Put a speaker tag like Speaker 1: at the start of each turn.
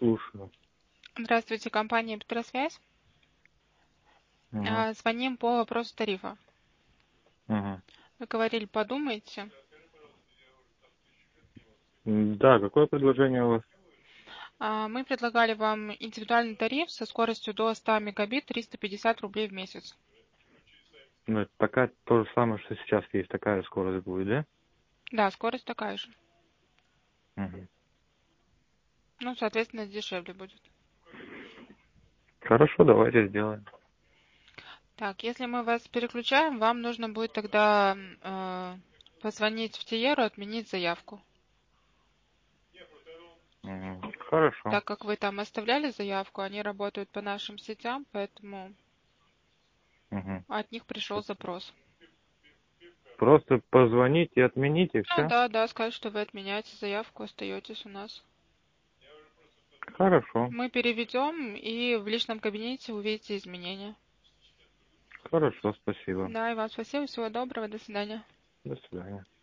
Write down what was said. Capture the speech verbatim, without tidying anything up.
Speaker 1: Слушаю.
Speaker 2: Здравствуйте, компания Петросвязь.
Speaker 1: Мгм.
Speaker 2: А, Звоним по вопросу тарифа.
Speaker 1: Мгм.
Speaker 2: Вы говорили, подумайте.
Speaker 1: М, Да, какое предложение у вас?
Speaker 2: А, Мы предлагали вам индивидуальный тариф со скоростью до ста мегабит, триста пятьдесят рублей в месяц.
Speaker 1: Ну, это такая, то же самое, что сейчас есть, такая скорость будет, да?
Speaker 2: Да, скорость такая же.
Speaker 1: Мгм.
Speaker 2: Ну, соответственно, дешевле будет.
Speaker 1: Хорошо, давайте сделаем.
Speaker 2: Так, если мы вас переключаем, вам нужно будет тогда э, позвонить в Тиеру, отменить заявку.
Speaker 1: Мгм. Хорошо.
Speaker 2: Так как вы там оставляли заявку, они работают по нашим сетям, поэтому
Speaker 1: Мгм.
Speaker 2: от них пришел запрос.
Speaker 1: Просто позвонить и отменить, и
Speaker 2: Ну
Speaker 1: все?
Speaker 2: да, да, скажут, что вы отменяете заявку, остаетесь у нас.
Speaker 1: Хорошо.
Speaker 2: Мы переведем и в личном кабинете увидите изменения.
Speaker 1: Хорошо, спасибо.
Speaker 2: Да, и вам спасибо, всего доброго, до свидания.
Speaker 1: До свидания.